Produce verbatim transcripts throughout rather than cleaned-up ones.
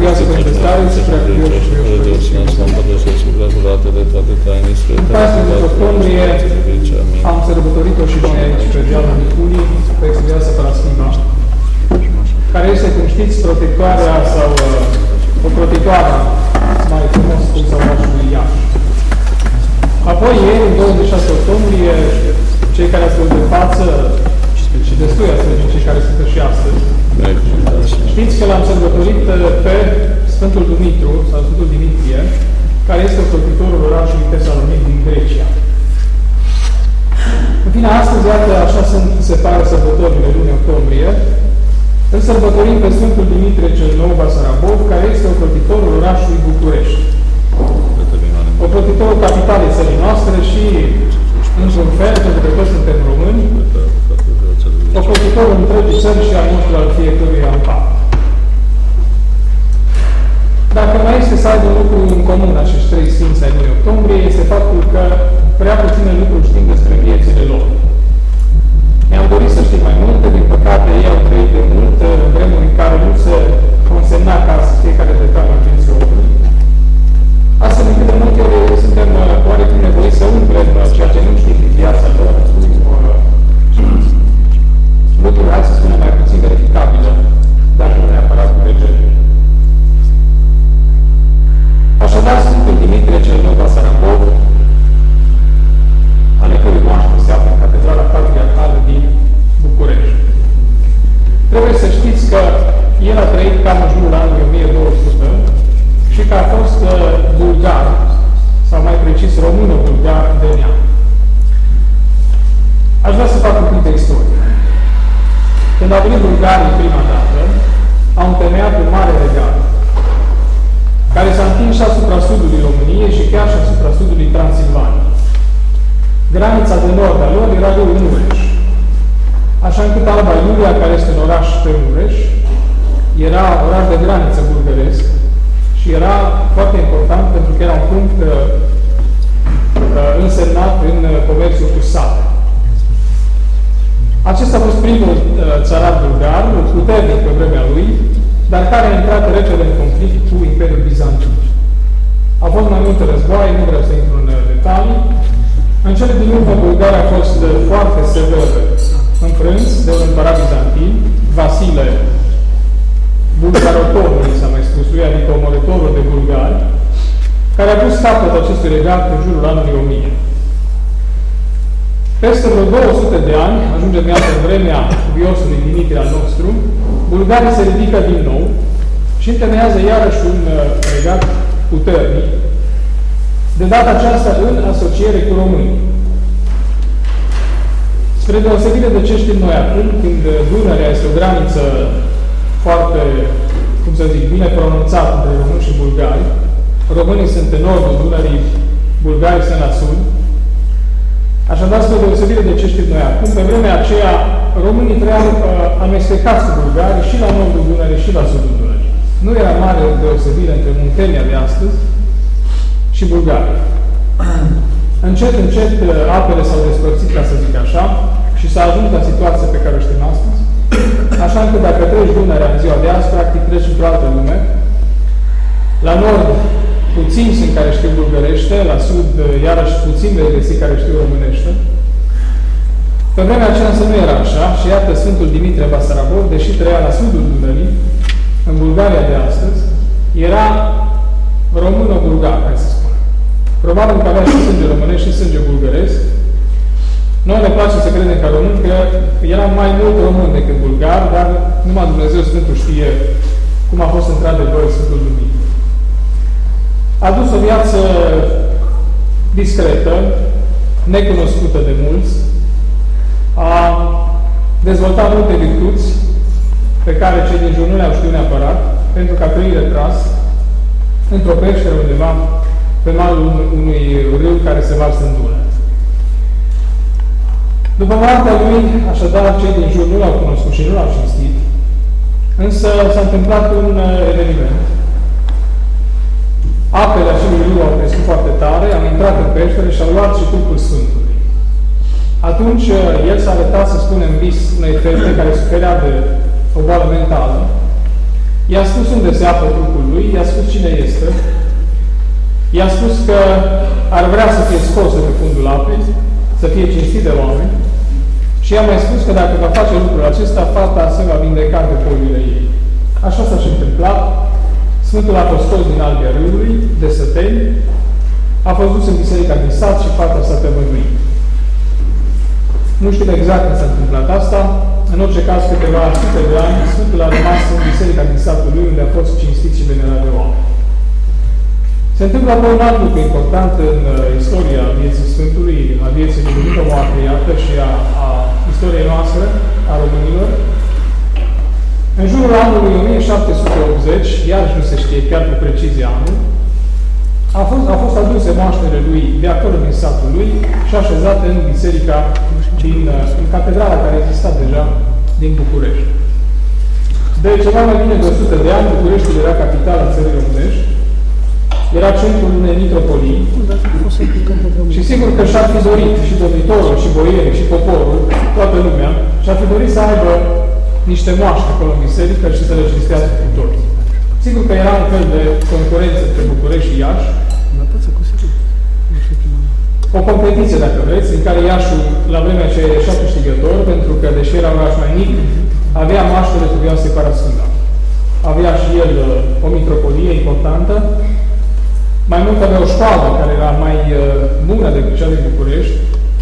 viață cu întestare, se prea curios și curios. În paisprezece octombrie am sărbătorit-o și noi aici, pe dealul Niculii, pe Exviața Paraschiva, care este, cum știți, protectoarea sau uh, o protectoare, mai frumos spus, a orașului Iași. Apoi, ieri, în douăzeci și șase octombrie, cei care sunt de față, și destui astăzi din cei care sunt și astăzi, știți că l-am sărbătorit pe Sfântul Dumitru, sau Sfântul Dimitrie, care este ocrotitorul orașului Tesalonic din Grecia. În fine, astăzi, iată, așa sunt, se pare, sărbătorile lunii octombrie, îl sărbătorim pe Sfântul Dimitrie cel Nou Basarabov, care este ocrotitorul orașului București. Ocrotitorul capitalei țării noastre și, într-un fel, pentru că toți suntem români, ocrotitorul întregii țări și al nostru al fiecărui în parte. Dacă mai este să aibă un lucru în comun acești trei sfinți ai lunii octombrie, este faptul că prea puține lucruri știm despre viețile lor. Mi-am dorit să știm mai multe, din păcate ei au trăit de mult, în vremuri în care nu se consemna ca să fiecare detală în vieții omului. Astfel încât de multe ori suntem oarecum nevoiți să umplem ceea ce nu știm din viața lor, lucruri, hai să spunem, mai puțin verificabilă, dacă nu neapărat cu regele. Așadar, Sfântul Dimitrie cel Nou Basarabov, ale cărui moaștă se află în Catedrala Patriarhală din București. Trebuie să știți că el a trăit cam în jurul anului o mie două sute și că a fost uh, bulgar, sau mai precis româno-bulgar de neam. Aș vrea să fac un pic de istorie. Când au venit bulgarii prima dată, au întemeiat un mare regat, care s-a întins și asupra sudului României și chiar și asupra sudului Transilvaniei. Granița de nord a lor era râul Mureș. Așa încât Alba Iulia, care este un oraș pe Mureș, era oraș de graniță bulgăresc și era foarte important pentru că era un punct uh, uh, însemnat în uh, comerțul cu sate. Acesta a fost primul uh, țarat bulgar, puternic pe vremea lui, dar care a intrat repede în conflict cu Imperiul Bizantin. Au fost mai multe războaie, nu vreau să intru în detalii. În cele din urmă, Bulgaria a fost foarte sever înfrânți de un împărat bizantin, Vasile Bulgarotorul, s-a mai spus lui, adică omorătorul de bulgari, care a pus capăt acestui regat în jurul anului o mie. Peste vreo două sute de ani, ajungem iată în vremea biosului Dimitrie al nostru, bulgarii se ridică din nou și întemeiază iarăși un regat puternic, de data aceasta în asociere cu românii. Spre deosebire de ce știm noi acum, când Dunărea este o graniță foarte, cum să zic, bine pronunțată între români și bulgari, românii sunt în nordul Dunării, bulgarii sunt la sud. Așadar, spre deosebire de ce știm noi acum, pe vremea aceea, românii trăiau uh, amestecați cu bulgarii și la nordul Dunării și la sudul Dunării. Nu era mare deosebire între Muntenia de astăzi și bulgarii. Încet, încet, apele s-au despărțit, ca să zic așa, și s-a ajuns la situația pe care o știm astăzi. Așa încât dacă treci Dunărea în ziua de azi, practic treci într-o altă lume. La nord, puțini sunt care știu bulgărește, la sud, iarăși puțini vei găsi care știu românește. Pe vremea aceea însă nu era așa și iată Sfântul Dimitrie Basarabov, deși trăia la sudul Dunării, în Bulgaria de astăzi, era româno-bulgar, hai să spun. Probabil că avea și sânge românesc și sânge bulgăresc. Noi ne place să credem ca români că era mai mult român decât bulgar, dar numai Dumnezeu Sfântul știe cum a fost într-adevăr Sfântul Dumitru. A dus o viață discretă, necunoscută de mulți, a dezvoltat multe virtuți pe care cei din jur nu le-au știut neapărat, pentru că a trăit retras într-o peșteră undeva pe malul unui râu care se varsă în Dunăre. După moartea lui, așadar, cei din jur nu l-au cunoscut și nu l-au cinstit, însă s-a întâmplat un eveniment. Apele acelui râu au crescut foarte tare, au intrat în peșteră și au luat și trupul Sfântului. Atunci, el s-a arătat, să spunem, vis unei fete care suferea de o boală mentală. I-a spus unde se află trupul lui i-a spus cine este, i-a spus că ar vrea să fie scos de pe fundul apei, să fie cinstit de oameni, și i-a mai spus că dacă va face lucrul acesta, fata se va vindeca de bolile ei. Așa s-a și întâmplat. Sfântul a fost scos din albia râului, de Săteni, a fost dus în biserica din sat și fata s-a tămăduit. Nu știu exact când s-a întâmplat asta. În orice caz, câteva sute de ani, Sfântul a rămas în biserica din satul lui, unde a fost cinstit și venerat de oameni. Se întâmplă apoi un alt lucru important în uh, istoria vieții Sfântului, a vieții lui Dumică Moarte, iată, și a, a istoriei noastre, a românilor. În jurul anului o mie șapte sute optzeci, iarăși nu se știe chiar cu precizie anul, a fost, a fost aduse moaștele lui de acolo din satul lui și așezate în biserica din în catedrala care exista deja din București. De ceva mai bine de o sută de ani, Bucureștiul era capitala țării românești, era centrul unei mitropolii și sigur că și-ar fi dorit și domnitorul, și boierii, și poporul, toată lumea, și-ar fi dorit să aibă niște moaște acolo în biserică și să le cinstească cu toți. Sigur că era un fel de concurență între București și Iași, o competiție, dacă vreți, în care Iașul, la vremea aceea, ieșea câștigător, pentru că, deși era un oraș mai mic, avea moaștele cuvioase Parascula. Avea și el o mitropolie importantă, mai mult avea o școală care era mai uh, bună decât cea din București,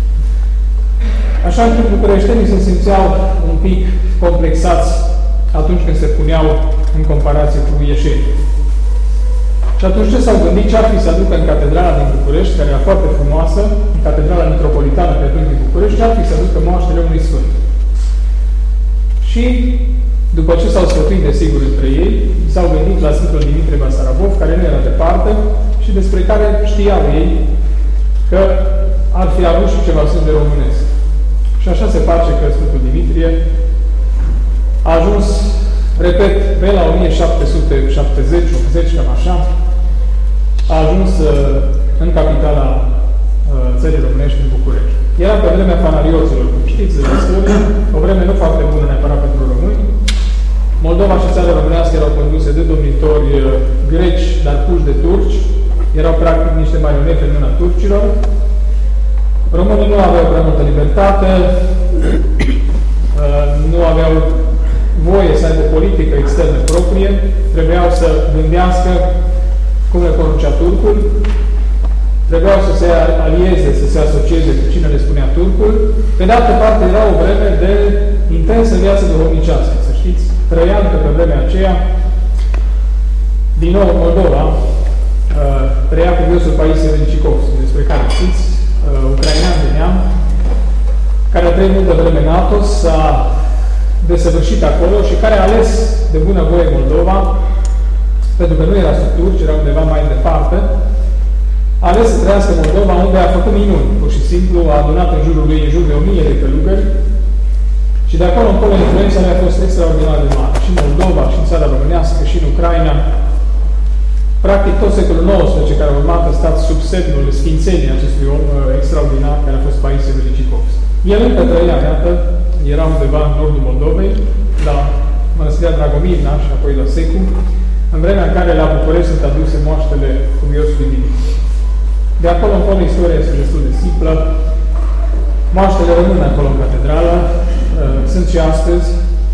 așa încât bucureștenii se simțeau un pic complexați atunci când se puneau în comparație cu ieșenii. Și atunci ce s-au gândit? Ce ar fi să aducă în catedrala din București, care era foarte frumoasă, în catedrala metropolitană pe atunci din București, ce ar fi să aducă moaștele unui sfânt? Și, după ce s-au sfătuit, desigur, între ei, s-au gândit la Sfântul Dimitrie Basarabov, care nu era departe și despre care știau ei că ar fi avut și ceva sânge românesc. Și așa se face că Sfântul Dimitrie a ajuns, repet, pe la o mie șapte sute șaptezeci optzeci, cam așa, a ajuns uh, în capitala uh, țării românești, în București. Era pe vremea fanarioților, cum știți de istorie, o vreme nu foarte bună neapărat pentru români. Moldova și țara românească erau conduse de domnitori uh, greci, dar puși de turci. Erau practic niște marionete în mâna turcilor. Românii nu aveau prea multă libertate, uh, nu aveau voie să aibă o politică externă proprie, trebuiau să gândească cum le poruncea turcul, trebuiau să se alieze, să se asocieze cu cine le spunea turcul. Pe de altă parte, era o vreme de intensă viață duhovnicească, să știți. Trăiam că pe vremea aceea, din nou Moldova, uh, trăia cu viosul Paisie Velicicovski, despre care știți, uh, ucrainean de neam, care a trăit multă vreme în Atos, s-a desăvârșit acolo și care a ales de bună voie Moldova, pentru că nu era sub turci, era undeva mai departe, a ales să trăiască Moldova, unde a făcut minuni. Pur și simplu a adunat în jurul lui în jur de o mie de călugări și de acolo încolo influența a fost extraordinar de mare. Și în Moldova, și în țara românească, și în Ucraina. Practic tot secolul nouăsprezece care a urmat a stat sub semnul sfințeniei acestui om uh, extraordinar care a fost Paisie Velicicovski. El încă trăia, iată, era undeva în nordul Moldovei, la Mănăstirea Dragomirna și apoi la Secu, în vremea în care la București sunt aduse moaștele cuviosului Dimitrie. De acolo încolo istoria este destul de simplă. Moaștele rămân acolo în catedrală, sunt și astăzi.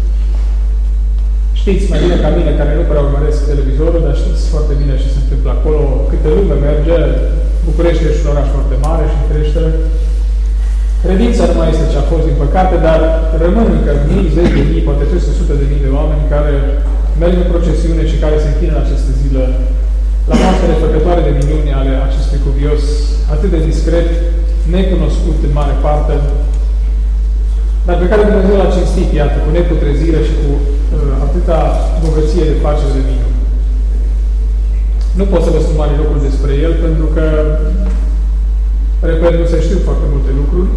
Știți mai bine ca mine, care nu prea urmăresc televizorul, dar știți foarte bine ce se întâmplă acolo, câte lume merge. București este un oraș foarte mare și în creștere. Credința nu mai este ce a fost, din păcate, dar rămân încă mii, zeci de mii, poate trei sute de mii de oameni care merg în procesiune și care se închină în aceste zile la moaștele făcătoare de minuni ale acestui cuvios atât de discret, necunoscut în mare parte, dar pe care Dumnezeu l-a cinstit, iată, cu neputrezire și cu uh, atâta bogăție de facere de minuni. Nu pot să vă spun mare lucruri despre el, pentru că, repet, nu se știu foarte multe lucruri.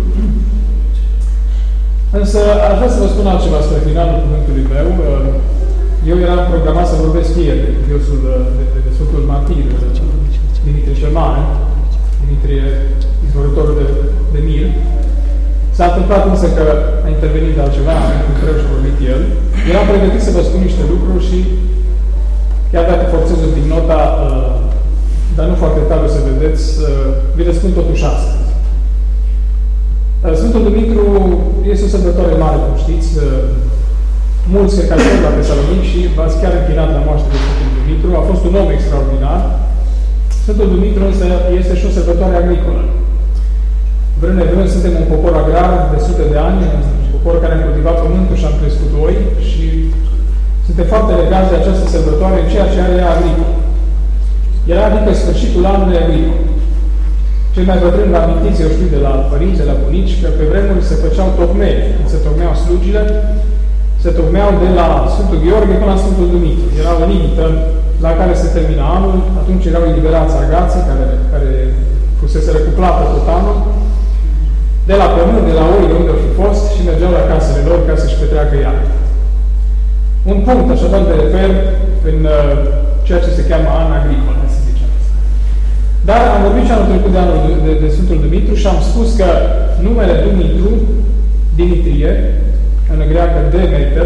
Însă, aș vrea să vă spun altceva spre finalul cuvântului meu. Eu eram programat să vorbesc ieri de cuviosul de, de, de, de Sfântul Martir, Dimitrie cel Mare, Dimitrie, izvorătorul de, de mir. S-a întâmplat însă că a intervenit de altceva, cu greu și a vorbit el. Eram pregătit să vă spun niște lucruri și chiar dacă forțez un pic nota, uh, dar nu foarte tare o să vedeți, uh, vi le spun totuși astăzi. Uh, Sfântul Dumitru este o sărbătoare mare, cum știți. Uh, mulți cred că ați fost la Tesalonic și v-ați chiar închinat la moaștele de Sfântul Dumitru. A fost un om extraordinar. Sfântul Dumitru însă este și o sărbătoare agricolă. Vrând nevrând, suntem un popor agrar de sute de ani, un popor care am cultivat pământul și am crescut oi și suntem foarte legați de această sărbătoare în ceea ce are agricol. Era adică sfârșitul anului agricol. Cei mai bătrâni vă amintiți, eu știu, de la părinți, de la bunici, că pe vremuri se făceau tocmeri. Când se tocmeau slugile, se tocmeau de la Sfântul Gheorghe până la Sfântul Dumitru. Era o limită la care se termina anul, atunci erau eliberați argații care, care fusese recuplată tot anul, de la pământ, de la oi, de unde au fi fost, și mergeau la casele lor ca să-și petreacă iarna. Un punct, așadar, de reper în uh, ceea ce se cheamă an agricol, să zicem. Dar am vorbit și anul trecut de, anul de, de, de Sfântul Dumitru și am spus că numele Dumitru, Dimitrie, în greacă Demeter,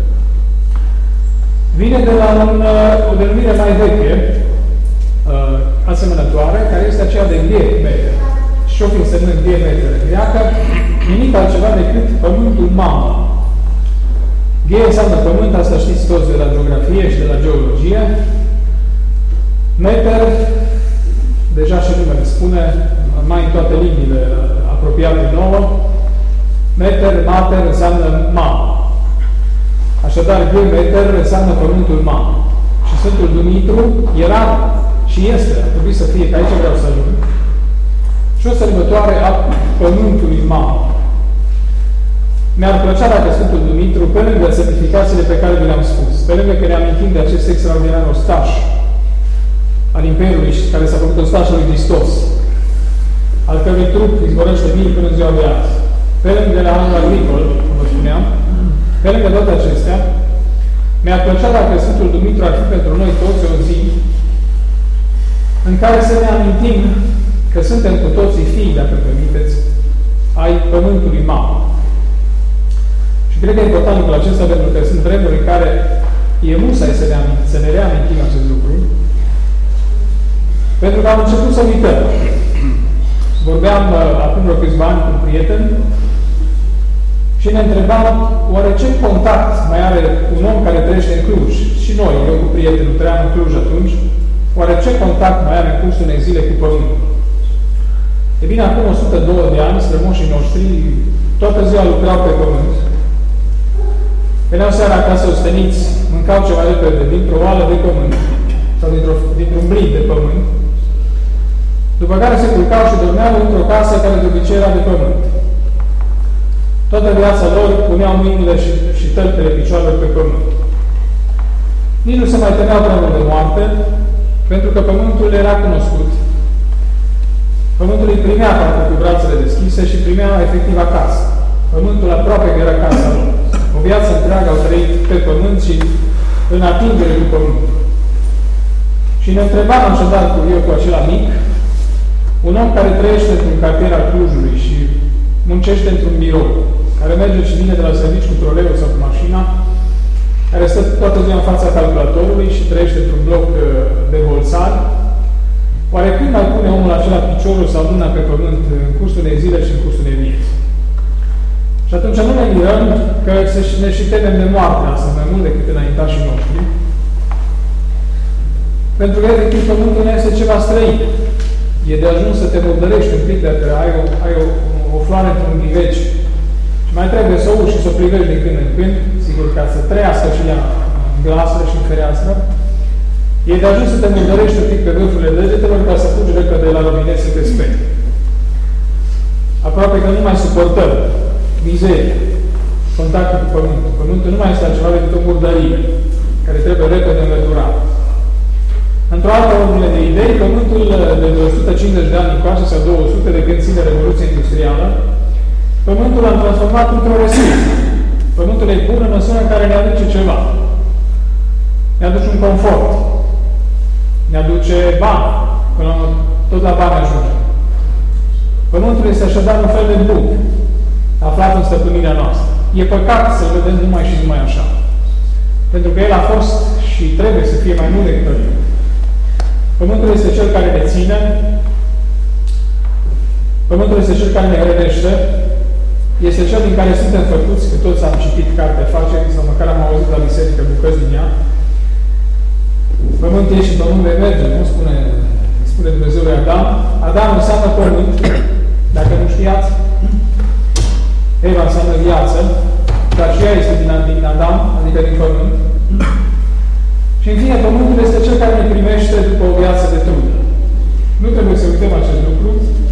vine de la un, o denumire mai veche, uh, asemănătoare, care este aceea de Demeter. Și o fi însemnând Demeter în greacă, nimic altceva decât pământul mamă. Ghe înseamnă pământ, asta știți toți de la geografie și de la geologie. Meter, deja și numele spune, mai în toate limbile apropiate nouă, Meter, mater, înseamnă mamă. Așadar, Demeter înseamnă pământul mamă. Și Sfântul Dumitru era și este, ar trebui să fie, că aici vreau să ajung, și o sărbătoare a pământului mamă. Mi-ar plăcea dacă Sfântul Dumitru, pe lângă semnificațiile pe care vi le-am spus, pe lângă că ne amintim de acest extraordinar ostaș al Imperiului și care s-a făcut ostaș al lui Hristos, al cărui trup izvorăște mii până în ziua de azi, pe lângă la anul agricol, cum vă spuneam, pe lângă toate acestea, mi-ar plăcea dacă Sfântul Dumitru ar fi pentru noi toți o zi în care să ne amintim că suntem cu toții fii, dacă permiteți, ai pământului mamă. Și cred că e important lucrul acesta, pentru că sunt vremuri în care e musai să ne, amintim, să ne reamintim acest lucru, pentru că am început să uităm. Vorbeam uh, acum vreo câțiva ani cu un prieten și ne întrebam oare ce contact mai are un om care trăiește în Cluj? Și noi, eu cu prietenul, trăiam în Cluj atunci, oare ce contact mai are în cursul unei zile cu pământul? E bine, acum o sută doi de ani, strămoșii noștri, toată ziua lucrau pe pământ. Veneau seara acasă osteniți, mâncau ceva repede dintr-o oală de pământ sau dintr-un dintr blic de pământ, după care se culcau și dormeau într-o casă care de obicei era de pământ. Toată viața lor puneau mâinile și, și tălpele picioarelor pe pământ. Nici nu se mai temeau prea mult de moarte, pentru că pământul era cunoscut. Pământul îi primea parcă cu brațele deschise și primea efectiv acasă. Pământul aproape că era casa lor. O viață întreagă au trăit pe pământ și în atingere cu pământul. Și ne întrebam așadar cu eu, cu acela mic, un om care trăiește într-un cartier al Clujului și muncește într-un birou, care merge și vine de la servici cu troleul sau cu mașina, care stă toată ziua în fața calculatorului și trăiește într-un bloc de bolțari, oare când mai pune omul acela piciorul sau mâna pe pământ în cursul unei zile și în cursul unei vieți? Și atunci nu ne mirăm că ne și temem de moartea asta mai mult decât înaintașii noștri, pentru că, efectiv, pământul nu este ceva străin. E de ajuns să te murdărești un pic dacă ai o, ai o, o floare într-un ghiveci și mai trebuie să o uși și să o privești din când în când, sigur, ca să trăiască și ea în glasă și în fereastră. E de ajuns să te murdărești un pic pe vârfurile degetelor ca să fugi repede la robinet să te speri. Aproape că nu mai suportăm mizeria, contactul cu pământul. Pământul nu mai este altceva decât o murdărie, care trebuie repede înlăturată. Într-o altă ordine de idei, pământul de o sută cincizeci de ani încoace sau două sute de când ține Revoluția Industrială, pământul l-am transformat într-o resursă. Pământul e bun în măsură în care ne aduce ceva. Ne aduce un confort. Ne aduce bani. Până la tot la bani ajunge. Pământul este așadar un fel de buc aflat în stăpânirea noastră. E păcat să-l vedem numai și numai așa. Pentru că el a fost și și trebuie să fie mai mult decât atât. Pământul este cel care ne ține, Pământul este cel care ne hrănește, este cel din care suntem făcuți, că toți am citit Cartea Facerii, sau măcar am auzit la biserică bucăți din ea. Pământ ești și pământ vei merge, nu? Spune, spune Dumnezeu lui Adam. Adam înseamnă pământ, dacă nu știați. Eva înseamnă viață, dar și ea este din, din Adam, adică din pământ. Și în fine, pământul este cel care ne primește după o viață de trudă. Nu trebuie să uităm acest lucru.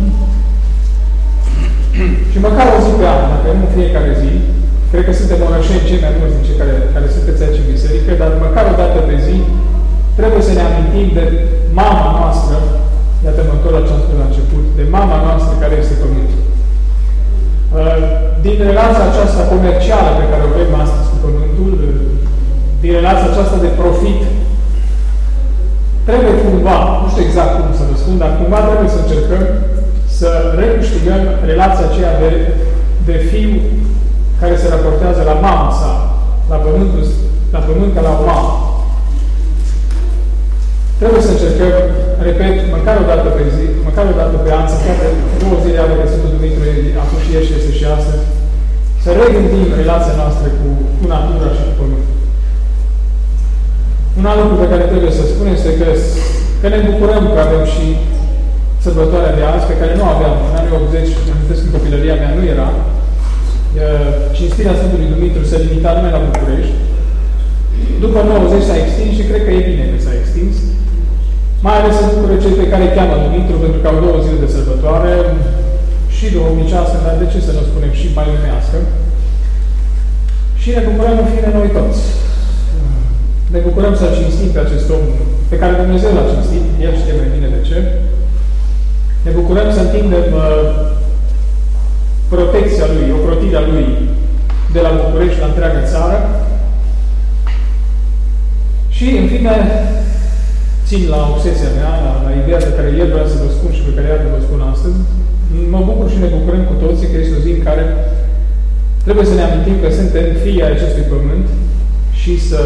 Și măcar o zi pe an, dacă nu fiecare zi, cred că suntem orășeni cei mai mulți din cei care, care sunteți aici în biserică, dar măcar o dată pe zi, trebuie să ne amintim de mama noastră, iată mă întorc la ce am spus la început, de mama noastră care este Pământul. Din relația aceasta comercială pe care o avem astăzi cu Pământul, din relația aceasta de profit, trebuie cumva, nu știu exact cum să vă spun, dar cumva trebuie să încercăm să recâștigăm relația aceea de, de fiu care se raportează la mama sa, la pământul, la pământ ca la o mamă. Trebuie să încercăm, repet, măcar o dată pe zi, măcar o dată pe an, să poate două zile ale de Sfântul Dumitru, a fost și ieri și este și astăzi, să regândim relația noastră cu, cu natura și cu pământul. Un alt lucru pe care trebuie să spun este că, că ne bucurăm că avem și sărbătoarea de azi, pe care nu aveam. În anii optzeci, îmi amintesc în copilăria mea, nu era. Cinstirea Sfântului Dumitru se limita numai la București. După nouăzeci s-a extins și cred că e bine că s-a extins. Mai ales să bucură cei pe care îi cheamă Dumitru, pentru că au două zile de sărbătoare, și duhovnicească, dar de ce să nu spunem și mai lumească. Și ne bucurăm în fine noi toți. Ne bucurăm să-L cinstim pe acest om pe care Dumnezeu l-a cinstit, El știe mai bine de ce. Ne bucurăm să întindem uh, protecția Lui, ocrotirea Lui de la București la întreaga țară. Și, în fine, țin la obsesia mea, la, la ideea pe care El vrea să vă spun și pe care iată vă spun astăzi. Mă bucur și ne bucurăm cu toții că este o zi în care trebuie să ne amintim că suntem fii ai acestui pământ și să,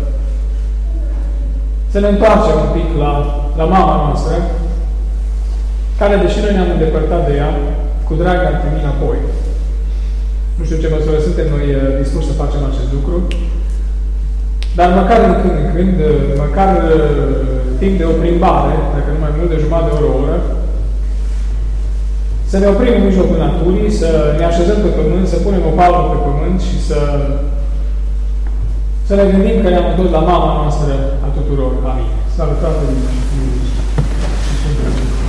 să ne întoarcem un pic la, la mama noastră, care, deși noi ne-am îndepărtat de ea, cu drag ne-am primit înapoi. Nu știu ce măsură suntem noi dispuși să facem acest lucru, dar măcar în când în când, măcar timp de o plimbare, dacă nu mai mult de jumătate de oră, o oră, să ne oprim în mijlocul naturii, să ne așezăm pe pământ, să punem o palmă pe pământ și să, să ne gândim că ne-am întors la mama noastră a tuturor. Amin. Slavă Tatălui și Fiului